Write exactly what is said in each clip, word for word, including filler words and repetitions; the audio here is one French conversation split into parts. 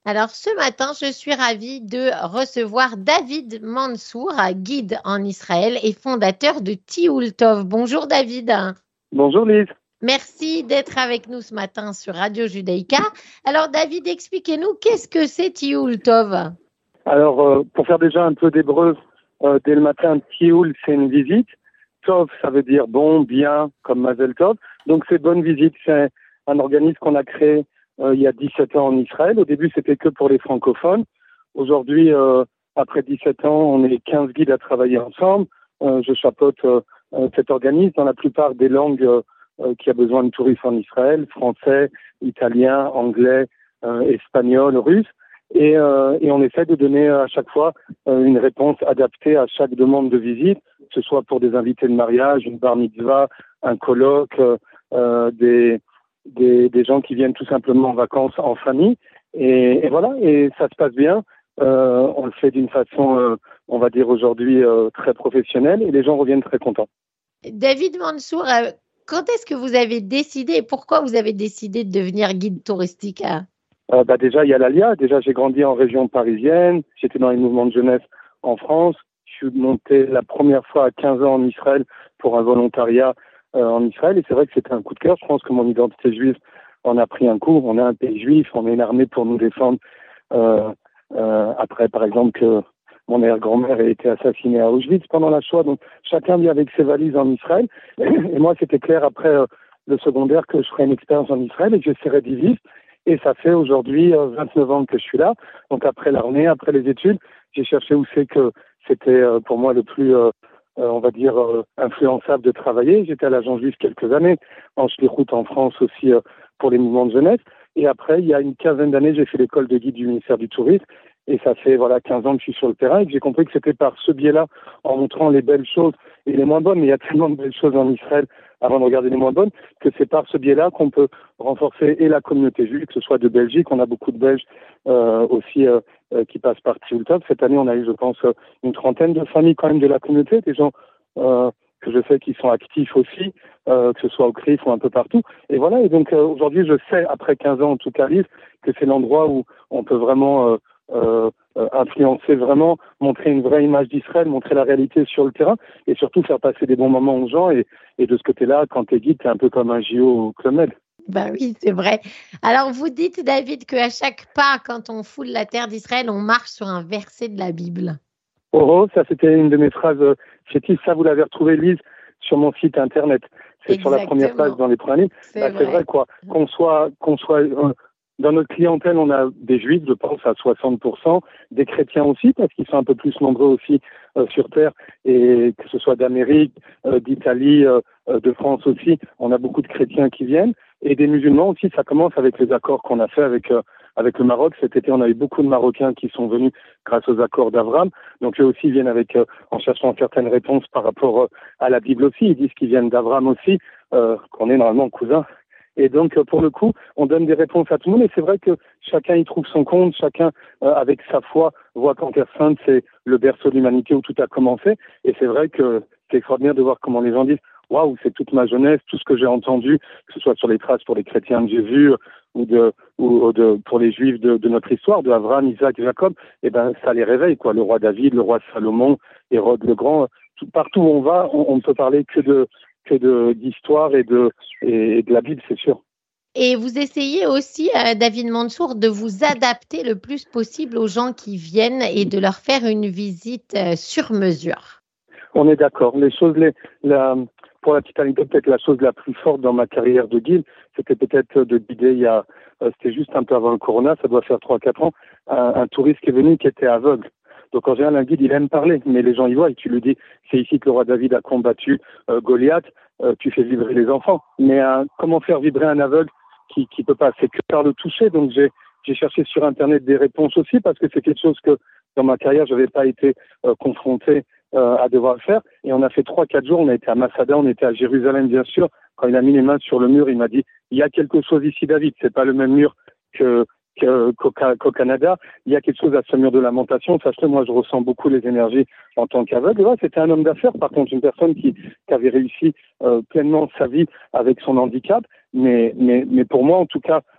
Alors ce matin, je suis ravie de recevoir David Mansour, guide en Israël et fondateur de Tioul Tov. Bonjour David. Bonjour Lise. Merci d'être avec nous ce matin sur Radio Judaïka. Alors David, expliquez-nous, qu'est-ce que c'est Tioul Tov? Alors, euh, pour faire déjà un peu d'hébreu, euh, dès le matin, Tioul, c'est une visite. Tov, ça veut dire bon, bien, comme Mazel Tov. Donc c'est bonne visite. C'est un organisme qu'on a créé euh, il y a dix-sept ans en Israël. Au début, c'était que pour les francophones. Aujourd'hui, euh, après dix-sept ans, on est quinze guides à travailler ensemble. Euh, je chapeaute euh, euh, cet organisme dans la plupart des langues euh, euh, qui a besoin de touristes en Israël, français, italien, anglais, euh, espagnol, russe. Et, euh, et on essaie de donner à chaque fois euh, une réponse adaptée à chaque demande de visite, que ce soit pour des invités de mariage, une bar mitzvah, un colloque, euh, euh, des, des, des gens qui viennent tout simplement en vacances en famille. Et, et voilà, et ça se passe bien. Euh, on le fait d'une façon, euh, on va dire aujourd'hui, euh, très professionnelle, et les gens reviennent très contents. David Mansour, euh, quand est-ce que vous avez décidé et pourquoi vous avez décidé de devenir guide touristique? Euh, bah déjà, il y a l'Alia. Déjà, j'ai grandi en région parisienne. J'étais dans les mouvements de jeunesse en France. Je suis monté la première fois à quinze ans en Israël pour un volontariat euh, en Israël. Et c'est vrai que c'était un coup de cœur. Je pense que mon identité juive en a pris un coup. On est un pays juif. On est une armée pour nous défendre. Euh, euh, après, par exemple, que mon arrière-grand-mère a été assassinée à Auschwitz pendant la Shoah. Donc, chacun vit avec ses valises en Israël. Et moi, c'était clair après euh, le secondaire que je ferais une expérience en Israël et que j'essaierais d'y vivre. Et ça fait aujourd'hui euh, vingt-neuf ans que je suis là. Donc après l'armée, après les études, j'ai cherché où c'est que c'était euh, pour moi le plus, euh, euh, on va dire, euh, influençable de travailler. J'étais à l'agence juive quelques années, en Schlichut en France aussi euh, pour les mouvements de jeunesse. Et après, il y a une quinzaine d'années, j'ai fait l'école de guide du ministère du Tourisme. Et ça fait voilà quinze ans que je suis sur le terrain et que j'ai compris que c'était par ce biais-là, en montrant les belles choses et les moins bonnes, mais il y a tellement de belles choses en Israël avant de regarder les moins bonnes, que c'est par ce biais-là qu'on peut renforcer et la communauté juive, que ce soit de Belgique, on a beaucoup de Belges euh, aussi euh, euh, qui passent par Tioul Tov. Cette année, on a eu, je pense, une trentaine de familles quand même de la communauté, des gens euh, que je sais qui sont actifs aussi, euh, que ce soit au C R I F ou un peu partout. Et voilà, et donc euh, aujourd'hui, je sais, après quinze ans en tout cas, Lise, que c'est l'endroit où on peut vraiment... Euh, Euh, euh, influencer vraiment, montrer une vraie image d'Israël, montrer la réalité sur le terrain et surtout faire passer des bons moments aux gens. Et, et de ce côté-là, quand tu es guide, tu es un peu comme un J O au Club Med. Ben oui, c'est vrai. Alors vous dites, David, qu'à chaque pas, quand on foule la terre d'Israël, on marche sur un verset de la Bible. Oh, oh ça c'était une de mes phrases euh, fétiches. Ça, vous l'avez retrouvé, Lise, sur mon site internet. C'est Exactement. sur la première page dans les premiers livres. C'est bah, vrai. vrai, quoi. Qu'on soit, qu'on soit euh, dans notre clientèle, on a des juifs, je pense, à soixante pour cent, des chrétiens aussi, parce qu'ils sont un peu plus nombreux aussi euh, sur Terre, et que ce soit d'Amérique, euh, d'Italie, euh, euh, de France aussi, on a beaucoup de chrétiens qui viennent, et des musulmans aussi. Ça commence avec les accords qu'on a fait avec euh, avec le Maroc. Cet été, on a eu beaucoup de Marocains qui sont venus grâce aux accords d'Abraham. Donc eux aussi viennent avec euh, en cherchant certaines réponses par rapport euh, à la Bible aussi. Ils disent qu'ils viennent d'Abraham aussi, euh, qu'on est normalement cousins. Et donc, pour le coup, on donne des réponses à tout le monde. Et c'est vrai que chacun y trouve son compte, chacun, euh, avec sa foi, voit qu'en Terre Sainte, c'est le berceau de l'humanité où tout a commencé. Et c'est vrai que c'est extraordinaire de voir comment les gens disent « Waouh, c'est toute ma jeunesse, tout ce que j'ai entendu, que ce soit sur les traces pour les chrétiens que j'ai vus ou, de, ou de, pour les juifs de, de notre histoire, de Abraham, Isaac, Jacob, et ben ça les réveille, quoi. Le roi David, le roi Salomon, Hérode le Grand, tout, partout où on va, on ne peut parler que de que de d'histoire et de et de la Bible, c'est sûr. Et vous essayez aussi, euh, David Mansour, de vous adapter le plus possible aux gens qui viennent et de leur faire une visite euh, sur mesure. On est d'accord. Les choses, les, la, pour la petite anecdote, peut-être la chose la plus forte dans ma carrière de guide, c'était peut-être de guider il y a, euh, c'était juste un peu avant le corona, ça doit faire trois quatre ans, un, un touriste qui est venu qui était aveugle. Donc en général, un guide, il aime parler, mais les gens y voient et tu lui dis, c'est ici que le roi David a combattu euh, Goliath, euh, tu fais vibrer les enfants. Mais euh, comment faire vibrer un aveugle qui qui peut pas? C'est que par le toucher. Donc j'ai j'ai cherché sur Internet des réponses aussi parce que c'est quelque chose que dans ma carrière, je n'avais pas été euh, confronté euh, à devoir le faire. Et on a fait trois quatre jours, on a été à Masada, on était à Jérusalem bien sûr. Quand il a mis les mains sur le mur, il m'a dit, il y a quelque chose ici, David, c'est pas le même mur que qu'au qu'au Canada, il y a quelque chose à ce mur de lamentation. Sache-le, moi, je ressens beaucoup les énergies en tant qu'aveugle. Ouais, c'était un homme d'affaires, par contre, une personne qui, qui avait réussi euh, pleinement sa vie avec son handicap. Mais, mais, mais pour moi, en tout cas,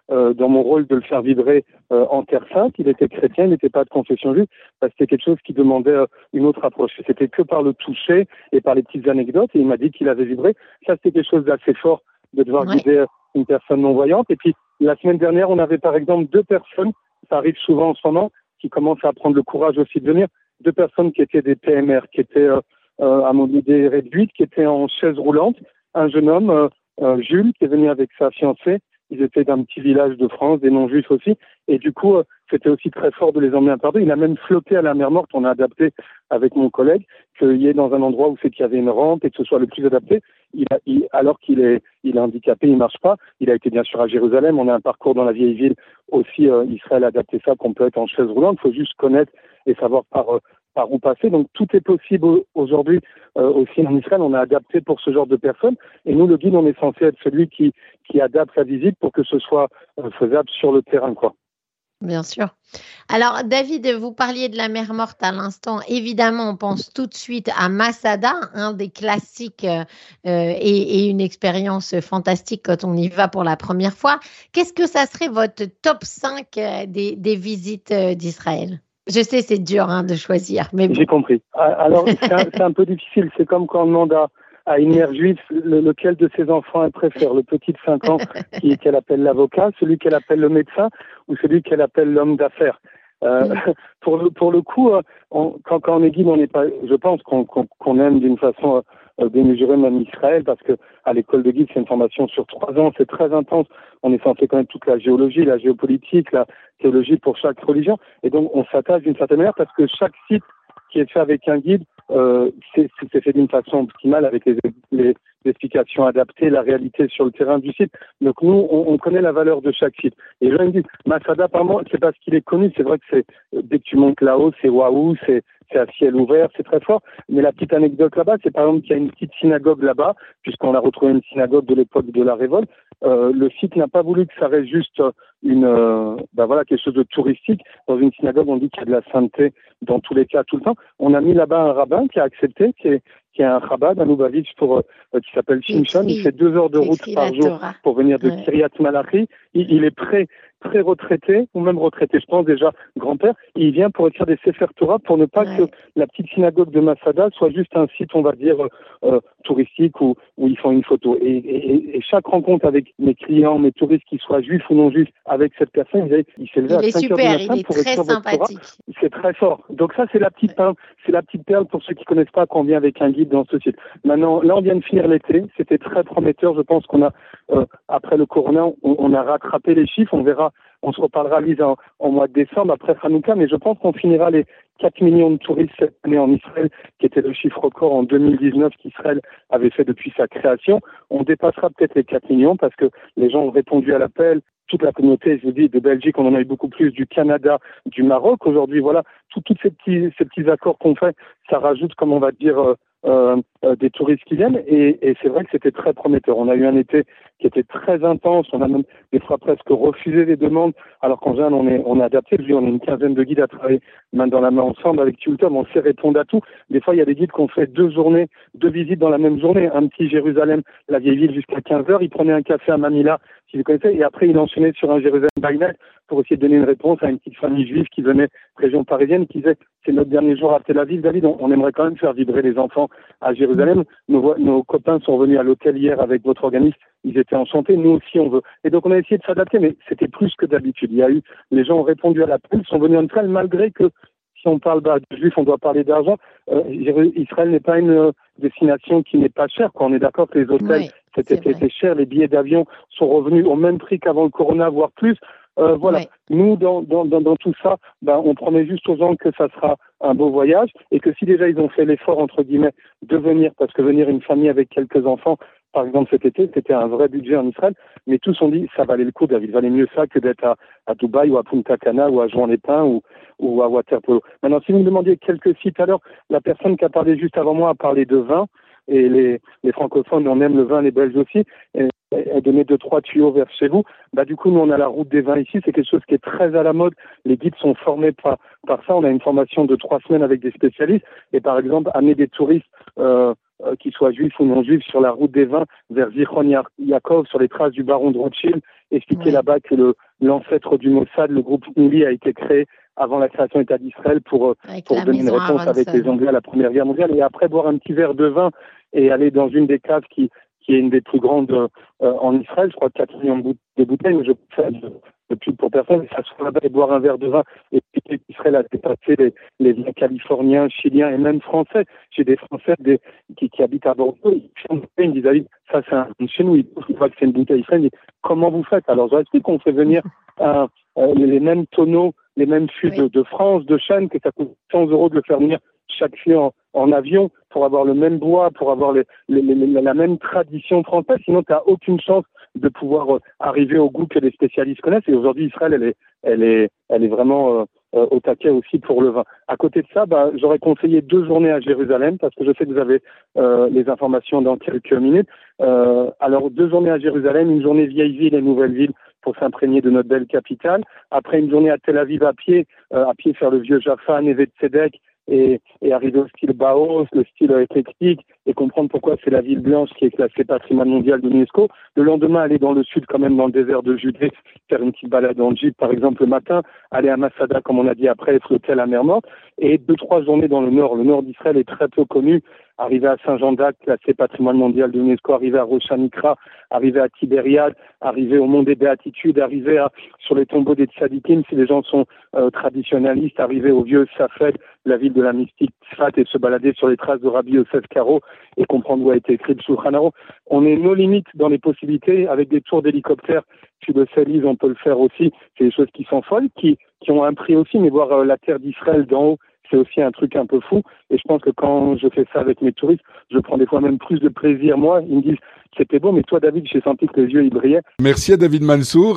euh, dans mon rôle de le faire vibrer euh, en terre sainte. Il était chrétien, il n'était pas de confession juive, parce que c'était quelque chose qui demandait euh, une autre approche. C'était que par le toucher et par les petites anecdotes, et il m'a dit qu'il avait vibré. Ça, c'était quelque chose d'assez fort de devoir Ouais. guider une personne non-voyante. Et puis, la semaine dernière, on avait par exemple deux personnes, ça arrive souvent en ce moment, qui commencent à prendre le courage aussi de venir, deux personnes qui étaient des P M R, qui étaient euh, euh, à mobilité réduite, qui étaient en chaise roulante, un jeune homme, euh, euh, Jules, qui est venu avec sa fiancée. Ils étaient d'un petit village de France, des non-juifs aussi. Et du coup, euh, c'était aussi très fort de les emmener un par deux. Il a même flotté à la mer Morte. On a adapté avec mon collègue qu'il y ait dans un endroit où c'est qu'il y avait une rampe et que ce soit le plus adapté. Il a, il, alors qu'il est, il est handicapé, il marche pas. Il a été bien sûr à Jérusalem. On a un parcours dans la vieille ville aussi. Euh, Israël a adapté ça qu'on peut être en chaise roulante. Il faut juste connaître et savoir par euh, par où passer. Donc tout est possible aujourd'hui euh, aussi en Israël. On a adapté pour ce genre de personnes. Et nous, le guide, on est censé être celui qui qui adapte sa visite pour que ce soit euh, faisable sur le terrain, quoi. Bien sûr. Alors, David, vous parliez de la mer Morte à l'instant. Évidemment, on pense tout de suite à Masada, un des classiques euh, et, et une expérience fantastique quand on y va pour la première fois. Qu'est-ce que ça serait votre top cinq euh, des, des visites euh, d'Israël? Je sais, c'est dur hein, de choisir, mais bon. J'ai compris. Alors, c'est un, c'est un peu difficile. C'est comme quand on demande à, à une mère juive le, lequel de ses enfants elle préfère, le petit de cinq ans qui, qu'elle appelle l'avocat, celui qu'elle appelle le médecin ou celui qu'elle appelle l'homme d'affaires. Euh, mm. pour, le, pour le coup, on, quand, quand on est guide, on n'est pas. Je pense qu'on, qu'on, qu'on aime d'une façon euh, démesurée même Israël, parce que à l'école de guide, c'est une formation sur trois ans, c'est très intense. On est censé connaître toute la géologie, la géopolitique, la théologie pour chaque religion, et donc on s'attache d'une certaine manière parce que chaque site qui est fait avec un guide, euh, c'est, c'est fait d'une façon optimale avec les, les, les explications adaptées, la réalité sur le terrain du site. Donc nous, on, on connaît la valeur de chaque site. Et les gens me disent, Masada, par moi, c'est parce qu'il est connu. C'est vrai que c'est dès que tu montes là-haut, c'est waouh, c'est c'est à ciel ouvert, c'est très fort. Mais la petite anecdote là-bas, c'est par exemple qu'il y a une petite synagogue là-bas, puisqu'on a retrouvé une synagogue de l'époque de la révolte. Euh, le site n'a pas voulu que ça reste juste une, euh, ben voilà, quelque chose de touristique. Dans une synagogue, on dit qu'il y a de la sainteté dans tous les cas, tout le temps. On a mis là-bas un rabbin qui a accepté, qui est, qui est un Chabad, un Lubavitch pour, euh, qui s'appelle Shimshon. Il fait deux heures de route par jour pour venir de ouais. Kiryat Malachi. Il, il est prêt. Très retraité, ou même retraité, je pense déjà grand-père, il vient pour écrire des Sefer Torah pour ne pas ouais. que la petite synagogue de Masada soit juste un site, on va dire, euh, touristique où, où ils font une photo. Et, et, et chaque rencontre avec mes clients, mes touristes, qu'ils soient juifs ou non juifs, avec cette personne, il, il s'est levé il à cinq heures du matin il est pour très écrire votre Torah. C'est très fort. Donc ça, c'est la petite perle, c'est la petite perle pour ceux qui connaissent pas qu'on vient avec un guide dans ce site. Maintenant, là, on vient de finir l'été. C'était très prometteur. Je pense qu'on a, euh, après le corona, on, on a rattrapé les chiffres. On verra. On se reparlera, Lise, en, en mois de décembre, après Hanouka, mais je pense qu'on finira les quatre millions de touristes cette année en Israël, qui était le chiffre record en deux mille dix-neuf qu'Israël avait fait depuis sa création. On dépassera peut-être les quatre millions parce que les gens ont répondu à l'appel. Toute la communauté, je vous dis, de Belgique, on en a eu beaucoup plus, du Canada, du Maroc. Aujourd'hui, voilà, tous ces petits, ces petits accords qu'on fait, ça rajoute, comme on va dire, euh, Euh, euh, des touristes qui viennent et, et c'est vrai que c'était très prometteur. On a eu un été qui était très intense, on a même des fois presque refusé les demandes, alors qu'en général on est, on est adapté. On est une quinzaine de guides à travailler main dans la main ensemble avec Tultom, on sait répondre à tout. Des fois il y a des guides qui ont fait deux journées, deux visites dans la même journée, un petit Jérusalem, la vieille ville jusqu'à quinze heures, il prenait un café à Manila, si vous connaissez, et après il enchaînait sur un Jérusalem by night pour essayer de donner une réponse à une petite famille juive qui venait région parisienne, qui disait c'est notre dernier jour à Tel Aviv, David, on, on aimerait quand même faire vibrer les enfants à Jérusalem. Nos, nos copains sont venus à l'hôtel hier avec votre organisme, ils étaient enchantés, nous aussi on veut. Et donc on a essayé de s'adapter, mais c'était plus que d'habitude. Il y a eu, les gens ont répondu à l'appel, sont venus en Israël, malgré que si on parle bah, de juifs, on doit parler d'argent. Euh, Israël n'est pas une euh, destination qui n'est pas chère, quoi. On est d'accord que les hôtels oui, cet été étaient chers, les billets d'avion sont revenus au même prix qu'avant le corona, voire plus. Euh, voilà. Oui. Nous, dans, dans, dans, dans tout ça, ben, on promet juste aux gens que ça sera un beau voyage et que si déjà ils ont fait l'effort, entre guillemets, de venir, parce que venir une famille avec quelques enfants, par exemple cet été, c'était un vrai budget en Israël, mais tous ont dit ça valait le coup, David, il valait mieux ça que d'être à, à Dubaï ou à Punta Cana ou à Juan-les-Pins ou, ou à Waterpolo. Maintenant, si vous me demandiez quelques sites, alors la personne qui a parlé juste avant moi a parlé de vin, et les, les francophones, on aime le vin, les Belges aussi, et, et donner deux, trois tuyaux vers chez vous. Bah, du coup, nous, on a la route des vins ici, c'est quelque chose qui est très à la mode. Les guides sont formés par, par ça. On a une formation de trois semaines avec des spécialistes, et par exemple, amener des touristes, euh, euh, qu'ils soient juifs ou non juifs, sur la route des vins vers Zichron Yaakov, sur les traces du baron de Rothschild, expliquer ouais. là-bas que le, l'ancêtre du Mossad, le groupe Nili, a été créé avant la création de l'État d'Israël pour, pour donner une réponse Aronson. Avec les Anglais à la Première Guerre mondiale, et après boire un petit verre de vin et aller dans une des caves qui, qui est une des plus grandes euh, en Israël, je crois quatre millions de bouteilles, mais je fais de, de pub pour personne, et s'asseoir là-bas et boire un verre de vin, et puis Israël a dépassé les, les vins californiens, chiliens et même français. J'ai des Français des, qui, qui habitent à Bordeaux, ils me disent, ah, ça c'est un chez nous, ils voient que c'est une bouteille israélienne, comment vous faites? Alors je leur explique qu'on fait venir un, euh, les mêmes tonneaux, les mêmes fûts oui. de, de France, de Chêne, que ça coûte cent euros de le faire venir chaque fût en, en avion pour avoir le même bois, pour avoir les, les, les, la même tradition française. Sinon, tu n'as aucune chance de pouvoir euh, arriver au goût que les spécialistes connaissent. Et aujourd'hui, Israël, elle est, elle est, elle est vraiment euh, euh, au taquet aussi pour le vin. À côté de ça, bah, j'aurais conseillé deux journées à Jérusalem, parce que je sais que vous avez euh, les informations dans quelques minutes. Euh, alors, deux journées à Jérusalem, une journée vieille ville et nouvelle ville, pour s'imprégner de notre belle capitale. Après une journée à Tel Aviv à pied, euh, à pied faire le vieux Jaffa, Neve Tzedek, et, et arriver au style Baos, le style éclectique, et comprendre pourquoi c'est la ville blanche qui est classée patrimoine mondial de l'UNESCO. Le lendemain, aller dans le sud, quand même dans le désert de Judée, faire une petite balade en jeep, par exemple, le matin, aller à Masada, comme on a dit après, flotter à la mer Morte, et deux, trois journées dans le nord. Le nord d'Israël est très peu connu. Arriver à Saint-Jean-d'Acre, classé patrimoine mondial de l'UNESCO, arriver à Rosh Hanikra, arriver à Tibériade, arriver au Mont des Béatitudes, arriver à, sur les tombeaux des Tzadikim, si les gens sont euh, traditionnalistes, arriver au vieux Safed, la ville de la mystique Tzfat, et se balader sur les traces de Rabbi Yosef Karo et comprendre où a été écrit le Shulchan Aruch. On est nos limites dans les possibilités, avec des tours d'hélicoptère. Tu le sais, Lise, on peut le faire aussi. C'est des choses qui sont folles, qui, qui ont un prix aussi, mais voir euh, la terre d'Israël d'en haut, c'est aussi un truc un peu fou. Et je pense que quand je fais ça avec mes touristes, je prends des fois même plus de plaisir. Moi, ils me disent, c'était beau, mais toi, David, j'ai senti que les yeux, ils brillaient. Merci à David Mansour.